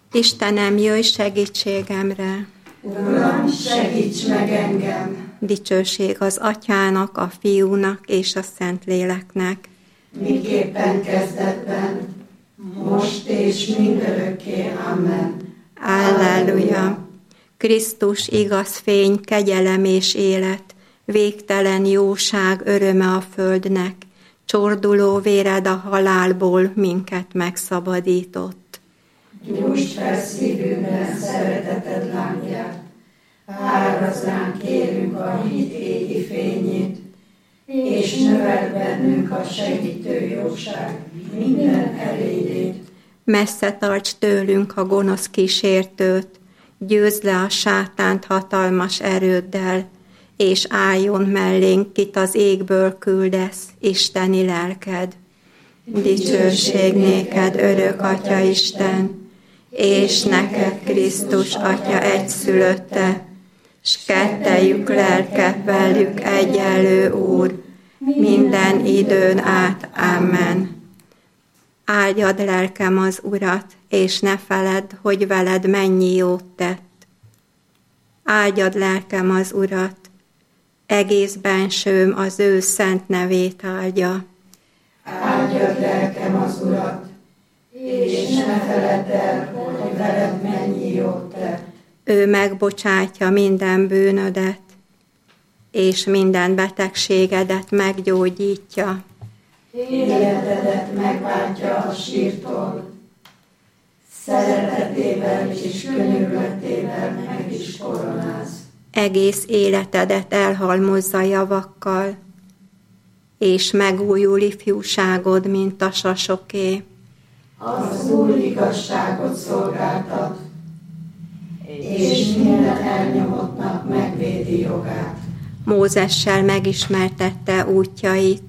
Istenem, jöjj segítségemre! Uram, segíts meg engem! Dicsőség az Atyának, a Fiúnak és a Szentléleknek. Miképpen kezdetben, most és mindörökké. Amen. Alleluja! Krisztus igaz fény, kegyelem és élet, végtelen jóság, öröme a földnek, csorduló véred a halálból minket megszabadított. Gyújtsd fel szívünkben szereteted lángját, árazd ránk kérünk a hit égi fényét, és növeld bennünk a segítő jóság minden erélyét. Messze tarts tőlünk a gonosz kísértőt, győzd le a sátánt hatalmas erőddel, és álljon mellénk, kit az égből küldesz, isteni lelked. Dicsőség néked, örök Atya Isten, és neked Krisztus Atya egyszülötte, s kettejük lelke velük egyenlő Úr, minden időn át. Amen. Áldjad lelkem az Urat, és ne feledd, hogy veled mennyi jót tett. Áldjad lelkem az Urat, egész bensőm az ő szent nevét áldja. Áldjad lelkem az Urat, és ne feledd el, hogy veled mennyi jót tett. Ő megbocsátja minden bűnödet, és minden betegségedet meggyógyítja. Életedet megváltja a sírtól, szeretetével és könyörületével meg is koronáz. Egész életedet elhalmozza javakkal, és megújul ifjúságod, mint a sasoké. Az Úr igazságot szolgáltat, és minden elnyomottnak megvédi jogát. Mózessel megismertette útjait,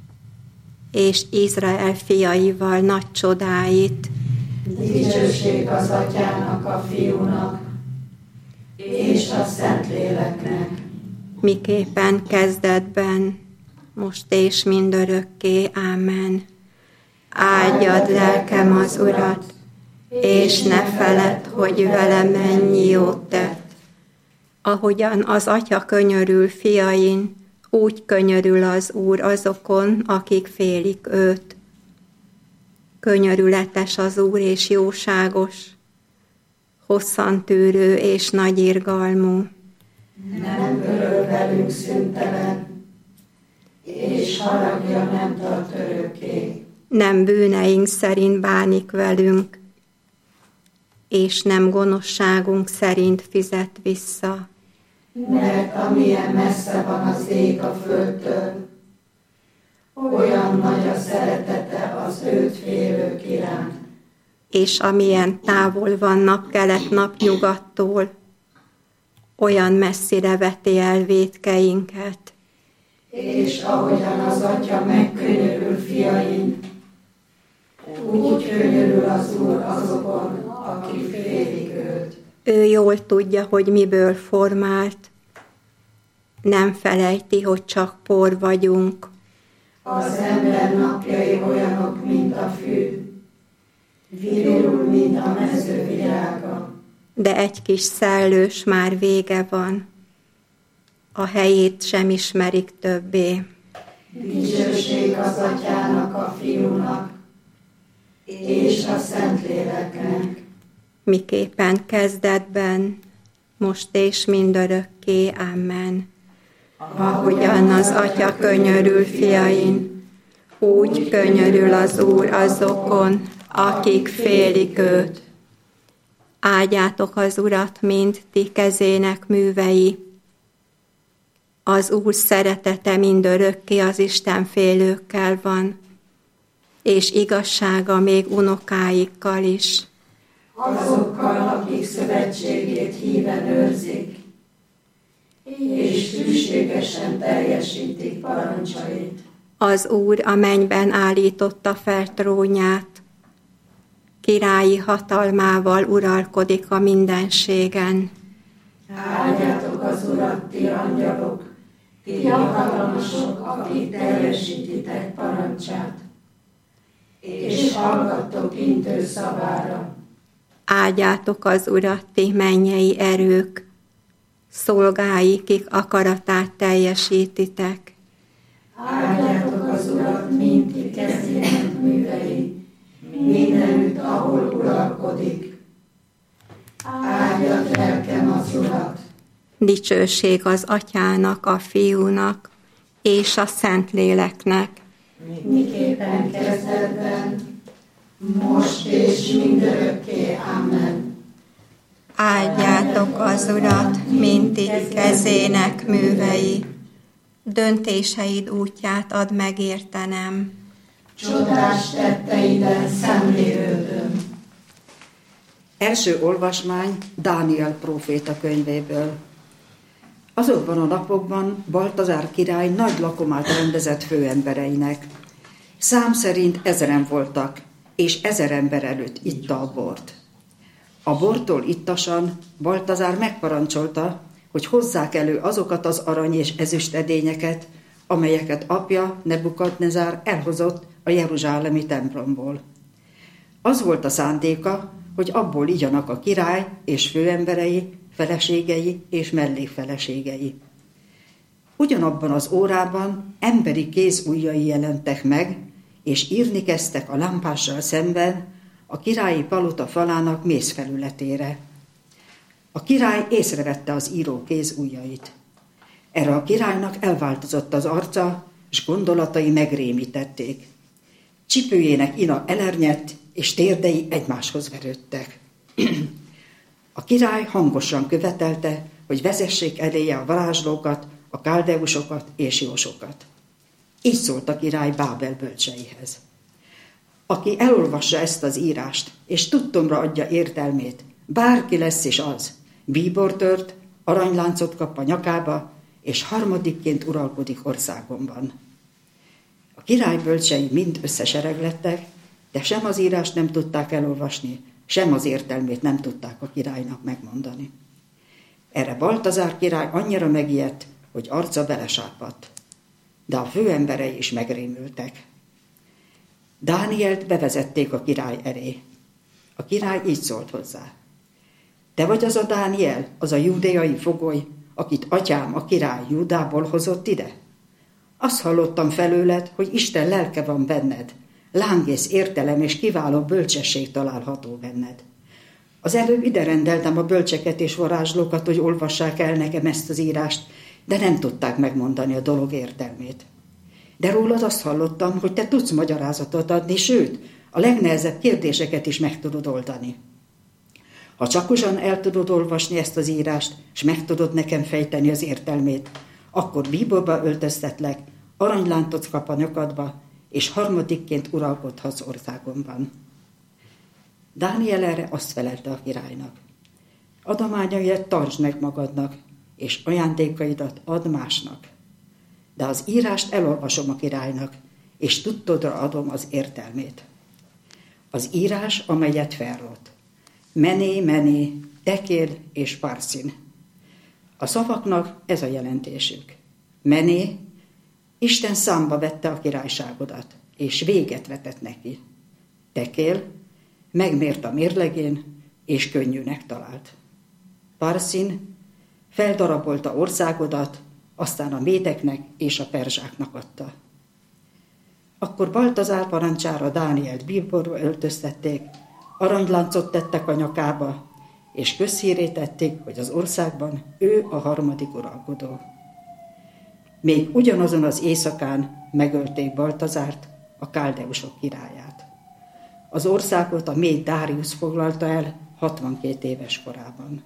és Izrael fiaival nagy csodáit. Dicsőség az Atyának, a Fiúnak, és a Szentléleknek. Miképpen kezdetben, most és mindörökké. Amen. Áldjad lelkem az Urat, és ne feledd, hogy vele mennyi jót tett. Ahogyan az Atya könyörül fiain, úgy könyörül az Úr azokon, akik félik őt. Könyörületes az Úr és jóságos, hosszantűrő és nagy irgalmú. Nem örül velünk szüntelen, és haragja nem tart örökké. Nem bűneink szerint bánik velünk, és nem gonoszságunk szerint fizet vissza. Mert amilyen messze van az ég a földtől, olyan nagy a szeretete az őt félők iránt. És amilyen távol van napkelet napnyugattól, olyan messzire veti el vétkeinket. És ahogyan az Atya megkönyörül fiain, úgy könyörül az Úr azokon, akik félik őt. Ő jól tudja, hogy miből formált, nem felejti, hogy csak por vagyunk. Az ember napjai olyanok, mint a fű, virul, mint a mező virága. De egy kis szellős már vége van, a helyét sem ismerik többé. Dicsőség az Atyának, a Fiúnak, és a Szentléleknek. Miképpen kezdetben, most és mindörökké. Amen. Ahogyan az Atya könyörül fiain, úgy könyörül az Úr azokon, akik félik őt. Áldjátok az Urat, mind ti kezének művei. Az Úr szeretete mindörökké az istenfélőkkel van, és igazsága még unokáikkal is. Azokkal, akik szövetségét híven őrzik, és hűségesen teljesítik parancsait. Az Úr a mennyben állította fel trónját, királyi hatalmával uralkodik a mindenségen. Áldjátok az Urat, ti angyalok, ti hatalmasok, akik teljesítitek parancsát, és hallgattok intő szavára. Áldjátok az Urat, ti mennyei erők, szolgái, kik akaratát teljesítitek. Áldjátok az Urat, mint ti kezének művei, mindenütt, ahol uralkodik. Áldjad lelkem az Urat. Dicsőség az Atyának, a Fiúnak és a Szentléleknek. Miképpen kezdetben, most és mindörökké. Amen. Áldjátok az Urat, mint ti kezének művei. Döntéseid útját add megértenem. Csodás tetteiden szemlélődöm. Első olvasmány Dániel próféta könyvéből. Azokban a napokban Baltazár király nagy lakomát rendezett főembereinek. Szám szerint 1000 voltak, és 1000 ember előtt itta a bort. A bortól ittasan Baltazár megparancsolta, hogy hozzák elő azokat az arany és ezüst edényeket, amelyeket apja Nebukadnezár elhozott a jeruzsálemi templomból. Az volt a szándéka, hogy abból igyanak a király és főemberei, feleségei és mellékfeleségei. Ugyanabban az órában emberi kéz ujjai jelentek meg, és írni kezdtek a lámpással szemben a királyi palota falának mészfelületére. A király észrevette az író kéz ujjait. Erre a királynak elváltozott az arca, és gondolatai megrémítették. Csipőjének ina elernyett, és térdei egymáshoz verődtek. A király hangosan követelte, hogy vezessék eléje a varázslókat, a káldeusokat és jósokat. Így szólt a király Bábel bölcseihez. Aki elolvassa ezt az írást, és tudtomra adja értelmét, bárki lesz is az, bíbortört, aranyláncot kap a nyakába, és harmadikként uralkodik országomban. A király bölcsei mind összesereglettek, de sem az írást nem tudták elolvasni, sem az értelmét nem tudták a királynak megmondani. Erre Baltazár király annyira megijedt, hogy arca belesápadt. De a főemberei is megrémültek. Dánielt bevezették a király elé. A király így szólt hozzá. Te vagy az a Dániel, az a júdeai fogoly, akit atyám, a király Júdából hozott ide? Azt hallottam felőled, hogy Isten lelke van benned, lángész értelem és kiváló bölcsesség található benned. Az előbb ide rendeltem a bölcseket és varázslókat, hogy olvassák el nekem ezt az írást, de nem tudták megmondani a dolog értelmét. De rólad azt hallottam, hogy te tudsz magyarázatot adni, sőt, a legnehezebb kérdéseket is meg tudod oldani. Ha csak ugyan el tudod olvasni ezt az írást, és meg tudod nekem fejteni az értelmét, akkor bíborba öltöztetlek, aranyláncot kap a nyakadba, és harmadikként uralkodhatsz országomban. Dániel erre azt felelte a királynak. Adományaidat tartsd meg magadnak, és ajándékaidat add másnak. De az írást elolvasom a királynak, és tudtodra adom az értelmét. Az írás, amelyet felrót. Mené, mené, tekél és parszin. A szavaknak ez a jelentésük. Mené, Isten számba vette a királyságodat, és véget vetett neki. Tekél, megmért a mérlegén, és könnyűnek talált. Parszin, feldarabolta országodat, aztán a médeknek és a perzsáknak adta. Akkor Baltazár parancsára Dánielt bíborba öltöztették, aranyláncot tettek a nyakába, és közhírré tették, hogy az országban ő a harmadik uralkodó. Még ugyanazon az éjszakán megölték Baltazárt, a káldeusok királyát. Az országot a méd Dáriusz foglalta el 62 éves korában.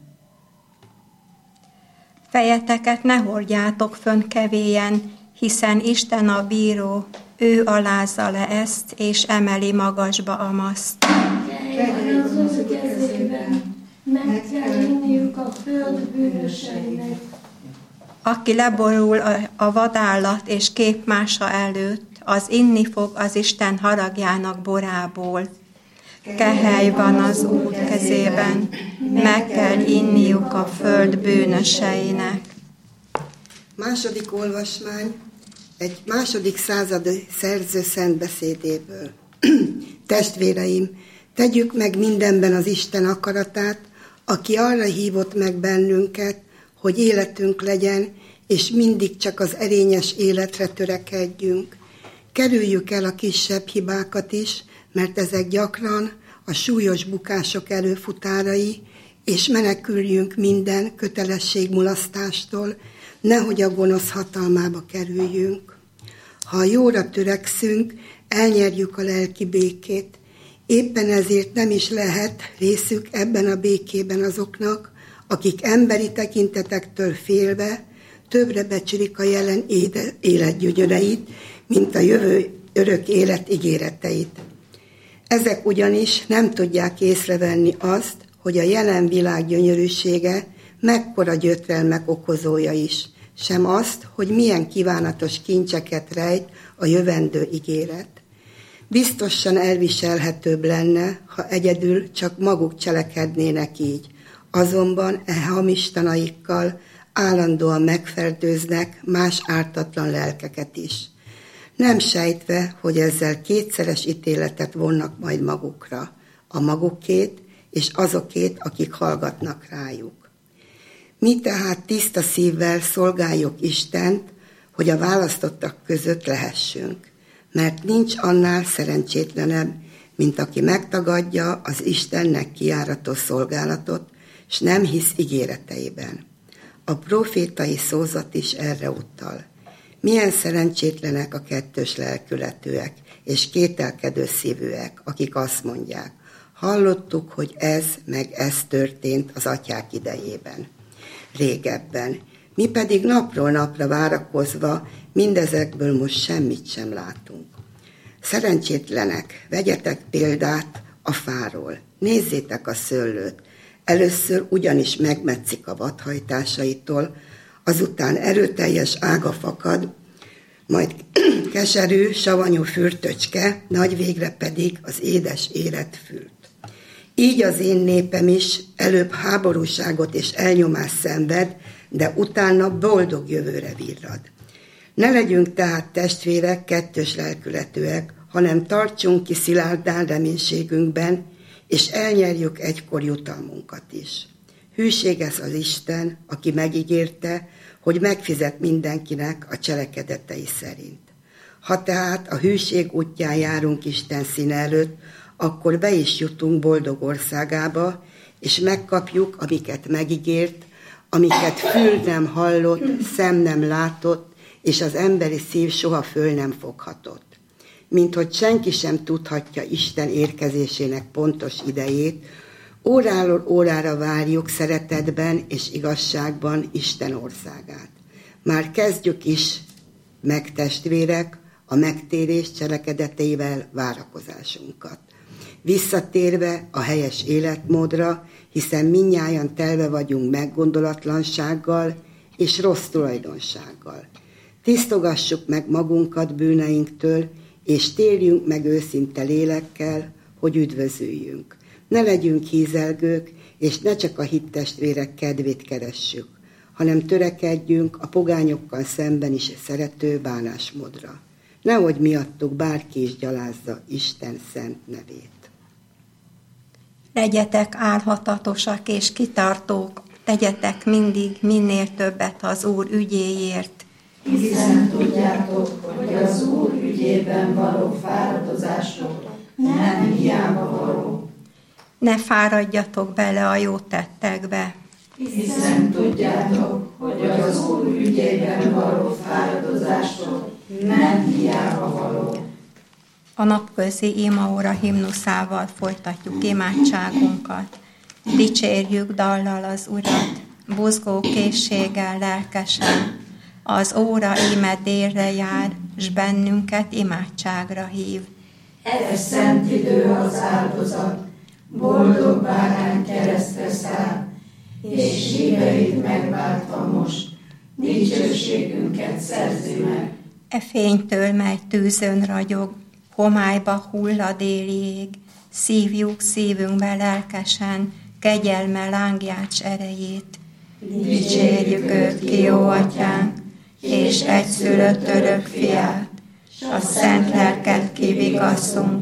Fejeteket ne hordjátok fönn kevélyen, hiszen Isten a bíró, ő alázza le ezt, és emeli magasba a maszt. Kegyelem az ő kezében, meg kell inniuk a föld bűnöseinek. Aki leborul a vadállat és képmása előtt, az inni fog az Isten haragjának borából. Kehely van az Úr kezében, meg kell inniuk a föld bűnöseinek. Második olvasmány egy második századi szerző szentbeszédéből. Testvéreim, Tegyük meg mindenben az Isten akaratát, aki arra hívott meg bennünket, hogy életünk legyen, és mindig csak az erényes életre törekedjünk. Kerüljük el a kisebb hibákat is, mert ezek gyakran a súlyos bukások előfutárai, és meneküljünk minden kötelességmulasztástól, nehogy a gonosz hatalmába kerüljünk. Ha a jóra törekszünk, elnyerjük a lelki békét. Éppen ezért nem is lehet részük ebben a békében azoknak, akik emberi tekintetektől félve többre becsülik a jelen élet gyönyöreit, mint a jövő örök élet ígéreteit. Ezek ugyanis nem tudják észrevenni azt, hogy a jelen világ gyönyörűsége mekkora gyötrelmek okozója is, sem azt, hogy milyen kívánatos kincseket rejt a jövendő ígéret. Biztosan elviselhetőbb lenne, ha egyedül csak maguk cselekednének így, azonban hamis tanaikkal állandóan megfertőznek más ártatlan lelkeket is. Nem sejtve, hogy ezzel kétszeres ítéletet vonnak majd magukra, a magukét és azokét, akik hallgatnak rájuk. Mi tehát tiszta szívvel szolgáljuk Istent, hogy a választottak között lehessünk, mert nincs annál szerencsétlenebb, mint aki megtagadja az Istennek kijáratott szolgálatot, s nem hisz ígéreteiben. A profétai szózat is erre utal. Milyen szerencsétlenek a kettős lelkületűek és kételkedő szívűek, akik azt mondják, hallottuk, hogy ez meg ez történt az atyák idejében, régebben. Mi pedig napról napra várakozva mindezekből most semmit sem látunk. Szerencsétlenek, vegyetek példát a fáról, nézzétek a szőlőt, először ugyanis megmetszik a vadhajtásaitól, azután erőteljes ága fakad, majd keserű, savanyú fürtöcske, nagy végre pedig az édes élet fült. Így az én népem is előbb háborúságot és elnyomást szenved, de utána boldog jövőre virrad. Ne legyünk tehát testvérek, kettős lelkületűek, hanem tartsunk ki szilárdán reménységünkben, és elnyerjük egykor jutalmunkat is. Hűséges az Isten, aki megígérte, hogy megfizet mindenkinek a cselekedetei szerint. Ha tehát a hűség útján járunk Isten színe előtt, akkor be is jutunk boldog országába, és megkapjuk, amiket megígért, amiket fül nem hallott, szem nem látott, és az emberi szív soha föl nem foghatott. Mint hogy senki sem tudhatja Isten érkezésének pontos idejét, óráról órára várjuk szeretetben és igazságban Isten országát. Már kezdjük is meg, testvérek, a megtérés cselekedeteivel várakozásunkat. Visszatérve a helyes életmódra, hiszen mindnyájan telve vagyunk meggondolatlansággal és rossz tulajdonsággal. Tisztogassuk meg magunkat bűneinktől, és térjünk meg őszinte lélekkel, hogy üdvözüljünk. Ne legyünk hízelgők, és ne csak a hittestvérek kedvét keressük, hanem törekedjünk a pogányokkal szemben is szerető bánásmódra. Nehogy miattuk bárki is gyalázza Isten szent nevét. Legyetek álhatatosak és kitartók, tegyetek mindig minél többet az Úr ügyéért. Hiszen tudjátok, hogy az Úr ügyében való fáradozások nem hiába való. Ne fáradjatok bele a jó tettekbe. Hiszen tudjátok, hogy az Úr ügyében való fáradozások nem hiába való. A napközi imaóra himnuszával folytatjuk imádságunkat. Dicsérjük dallal az Urat, buzgó készséggel lelkesen. Az óra íme délre jár, s bennünket imádságra hív. Ez szent idő az áldozat, boldog bárány keresztre száll, és híveit megváltva most, dicsőségünket szerzi meg. E fénytől, mely tűzön ragyog, homályba hull a déli ég, szívjuk szívünkbe lelkesen, kegyelme lángjács erejét. Dicsérjük őt ki, jó atyánk, és egyszülött örök fiát, s a szent lelket kivigasszunk,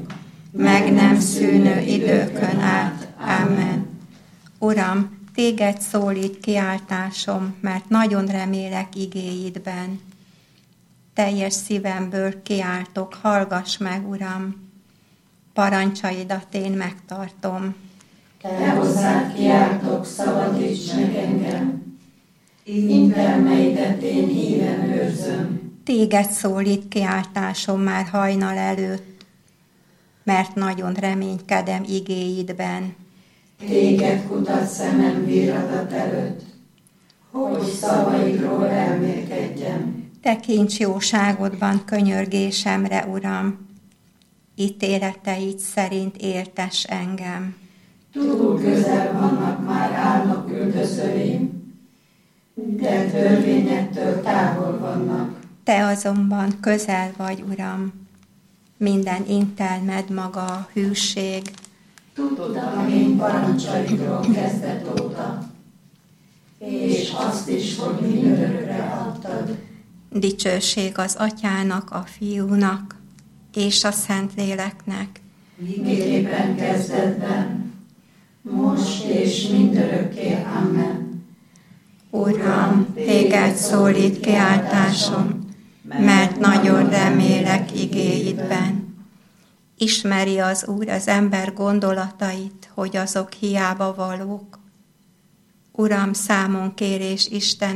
meg nem szűnő időkön át. Amen. Uram, téged szólít kiáltásom, mert nagyon remélek igéidben. Teljes szívemből kiáltok, hallgass meg, Uram. Parancsaidat én megtartom. Te hozzád kiáltok, szabadíts meg engem. Intelmeidet én híven őrzöm. Téged szólít kiáltásom már hajnal előtt, mert nagyon reménykedem igéidben. Téged kutat szemem virradat előtt, hogy szavaidról elmélkedjem. Tekints jóságodban könyörgésemre, Uram, ítéleteid szerint értess engem. Túl közel vannak már álmok üldözőim, de törvényettől távol vannak. Te azonban közel vagy, Uram, minden intelmed maga a hűség. Tudtam én parancsaidról kezdet óta, és azt is, hogy mindörökre adtad. Dicsőség az Atyának, a Fiúnak és a Szentléleknek. Miképpen kezdetben, most és mindörökké. Amen. Uram, téged szólít kiáltásom, mert nagyon remélek igéidben. Ismeri az Úr az ember gondolatait, hogy azok hiába valók. Uram, számon kérés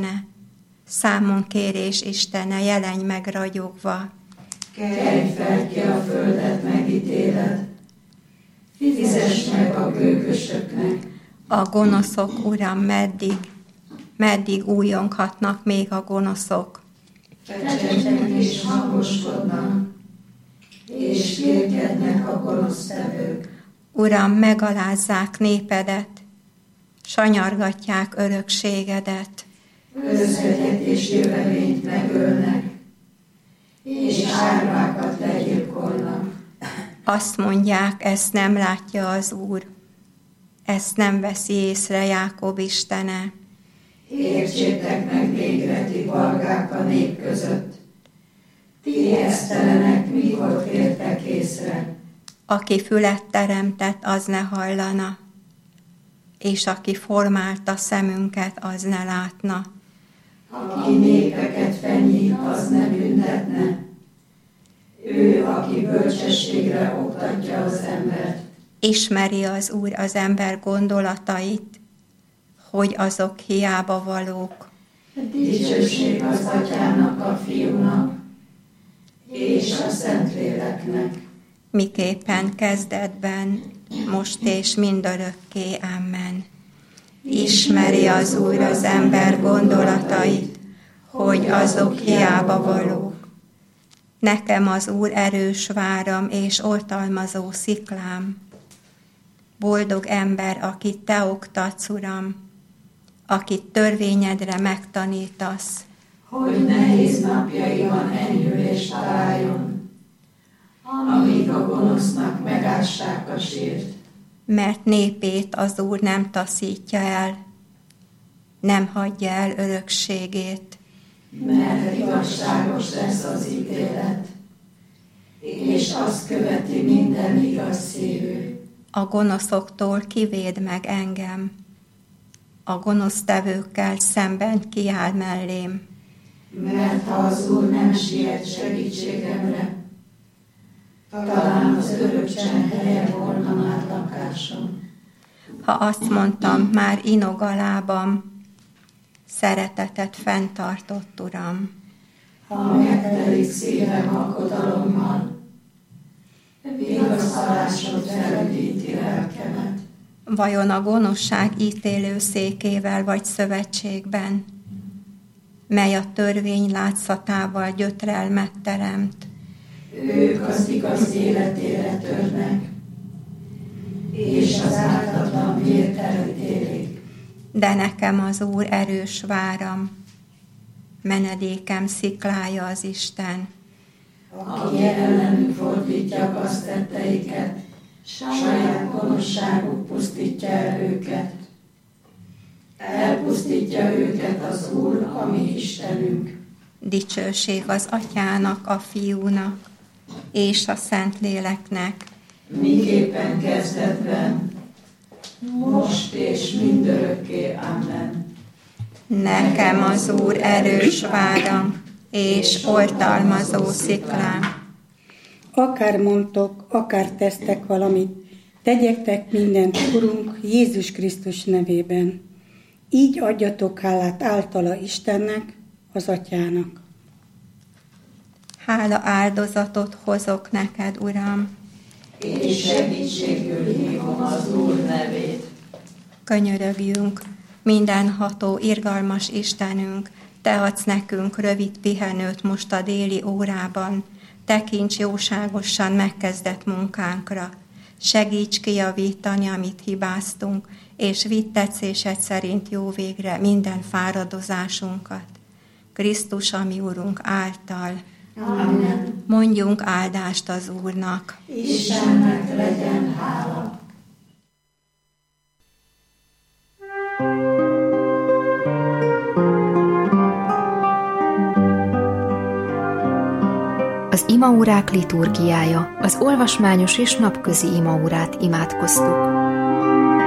Istene, jelenj meg ragyogva. Kelj fel ki a földet, megítéled, fizess meg a gőgösöknek. A gonoszok, Uram, meddig újonghatnak még a gonoszok? Fecsegnek és hangoskodnak, és kérkednek a gonosztevők. Uram, megalázzák népedet, sanyargatják örökségedet. Özvegyet és jövevényt megölnek, és árvákat legyilkolnak. Azt mondják, ezt nem látja az Úr, ezt nem veszi észre Jákob Istene. Értsétek meg végre, ti balgák a nép között. Ti esztelenek, mikor fértek észre. Aki fület teremtett, az ne hallana, és aki formálta szemünket, az ne látna. Aki népeket fenyít, az ne büntetne. Ő, aki bölcsességre oktatja az embert. Ismeri az Úr az ember gondolatait, hogy azok hiába valók. Dicsőség az Atyának, a Fiúnak, és a Szentléleknek. Miképpen kezdetben, most és mindörökké. Amen. Ismeri az Úr az ember gondolatait, hogy azok hiába valók. Nekem az Úr erős váram és oltalmazó sziklám. Boldog ember, akit te oktatsz, Uram, akit törvényedre megtanítasz. Hogy nehéz napjaiban enyhülést találjon, amíg a gonosznak megássák a sírt. Mert népét az Úr nem taszítja el, nem hagyja el örökségét. Mert igazságos lesz az ítélet, és azt követi minden igaz szívű. A gonoszoktól kivéd meg engem, a gonosztevőkkel szemben kiáll mellém. Mert ha az Úr nem siet segítségemre, talán az örök csend helye volna már lakásom. Ha azt mondtam, már inog a lábam, szeretetet fenntartott, Uram. Ha megtelik szívem aggodalommal, vigasztalásod felüdíti lelkemet. Vajon a gonoszság ítélő székével vagy szövetségben, mely a törvény látszatával gyötrelmet teremt? Ők az igaz életére törnek, és az ártatlan vért elítélik. De nekem az Úr erős váram, menedékem sziklája az Isten. Aki ellenük fordítja gaztetteiket, saját gonoszságuk pusztítja el őket. Elpusztítja őket az Úr, a mi Istenünk. Dicsőség az Atyának, a Fiúnak és a Szentléleknek. miképpen kezdetben, most és mindörökké. Amen. Nekem az Úr erős vádam, és oltalmazó sziklám. Akár mondtok, akár tesztek valamit, tegyetek mindent, Urunk, Jézus Krisztus nevében. Így adjatok hálát általa Istennek, az Atyának. Hála áldozatot hozok neked, Uram, És segítségül hívom az Úr nevét. könyörögjünk, mindenható, irgalmas Istenünk, Te adsz nekünk rövid pihenőt most a déli órában, tekints jóságosan megkezdett munkánkra, segíts kijavítani, amit hibáztunk, és vidd tetszésed szerint jó végre minden fáradozásunkat. Krisztus, ami Urunk által. Amen. Mondjunk áldást az Úrnak. Istennek legyen hála. Az imaórák liturgiája, az olvasmányos és napközi imaórát imádkoztuk.